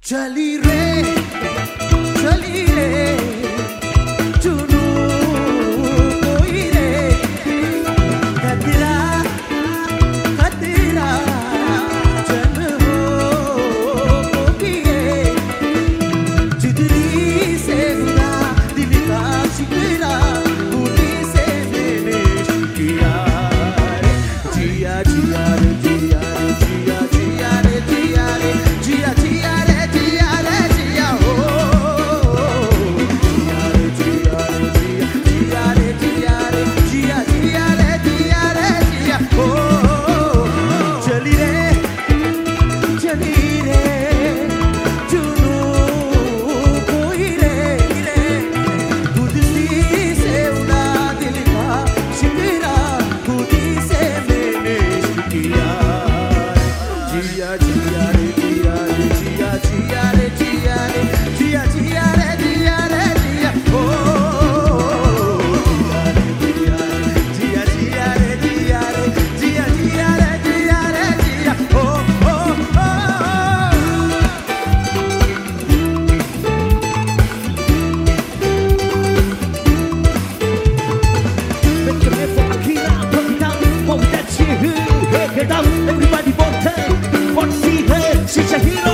चली रे चुनू कोई रे खतरा खतरा जन हो पिए जितनी से बुरा दिल का शिकरा बूटी से मैंने किया जिया जिया रे जिया रे जिया जिया रे जिया रे जिया जिया रे जिया रे जिया हो जिया रे जिया रे जिया रे जिया जिया रे जिया रे जिया हो चली रे चुनू कोई रे खुदी से उड़ा दिल का शिकरा खुदी से मैंने किया जिया जिया रे जिया रे जिया जिया रे जिया रे जिया जिया रे जिया रे जिया हो जिया जिया रे जिया रे जिया जिया रे जिया रे जिया हो Everybody vote, what see her, she's a hero.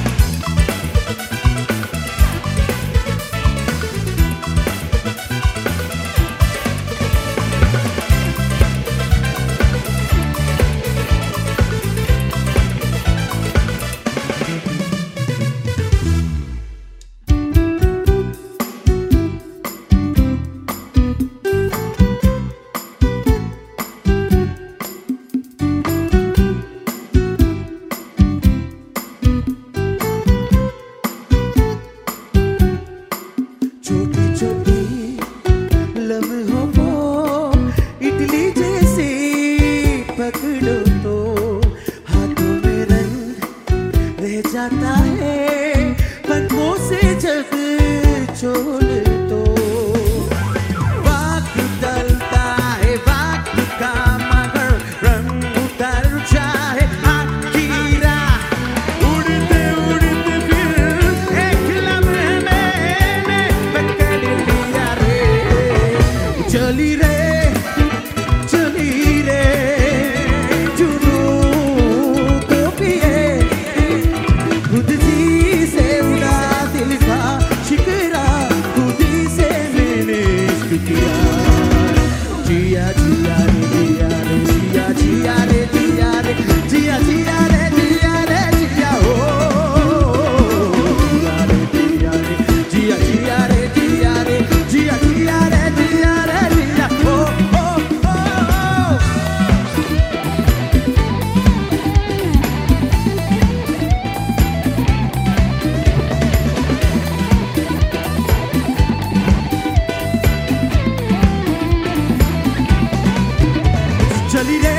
पकड़ो तो हाथों में रंग रह जाता है पलकों से जग छोड़ तो वक्त बदलता है वक्त का मगर रंग उतर जाए आखिरा उड़ते उड़ते फिर एक लम्हे मैंने पकड़ लिया रे चली रे जिया जिया रे जिया रे जिया जिया रे जिया रे जिया जिया रे जिया रे जिया हो जिया रे जिया रे जिया जिया रे जिया रे जिया जिया रे जिया रे जिया हो चली रे